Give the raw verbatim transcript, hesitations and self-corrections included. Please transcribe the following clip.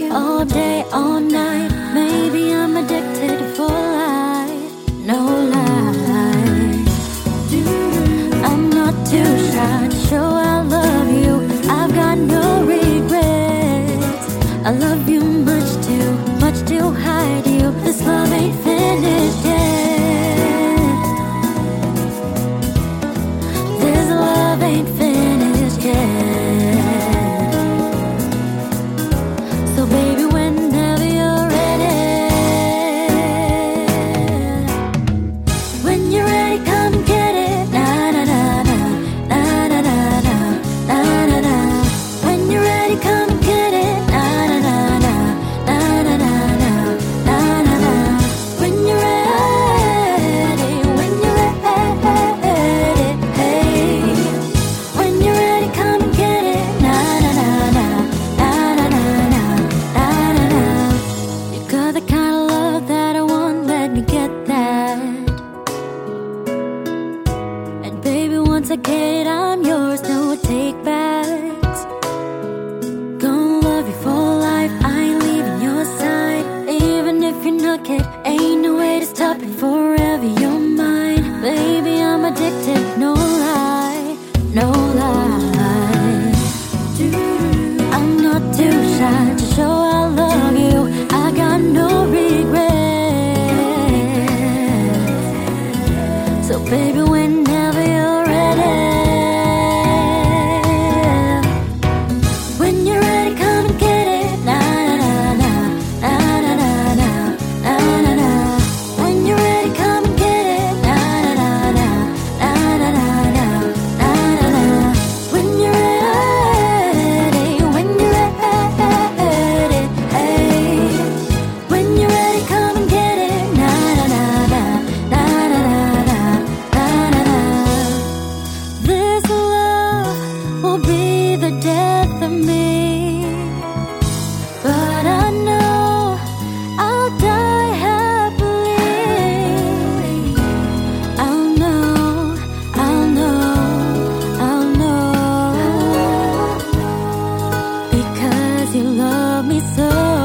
all day, all night. Maybe I'm addicted for life, no lie. I'm not too shy to show I love you. I've got no regrets. I love you much too much to hide you. This love ain't finished yet. This love ain't finished yet. So baby, whenever you're ready, when you're ready, come get it. Na na na na, na na na na, na na na. When you're ready, come get it. Na na na na, na na na na, na na na. When you're ready, when you're ready, hey. When you're ready, come get it. Na na na na, na na na na, na na na. You got the kind of love that I want, let me get that. And baby, once I get it, I'm yours, no take backs. Gonna love you for life, I ain't leaving your side. Even if you're not it, ain't no way to stop it, forever you're mine. Baby, I'm addicted, no lie, no lie. I'm not too shy to show I love you. I got no regrets. So baby, whenever you're ready, when you're ready, come and get it. Na na na na, na na na na, na na na. When you're ready, come and get it. Na na na na, na na na na, na na na. When you're ready, when you're ready, hey. When you're ready, come and get it. Na na na na, na na na na, na na na. This love will be the death of me, but I know I'll die happily. I'll know, I'll know, I'll know, because you love me so.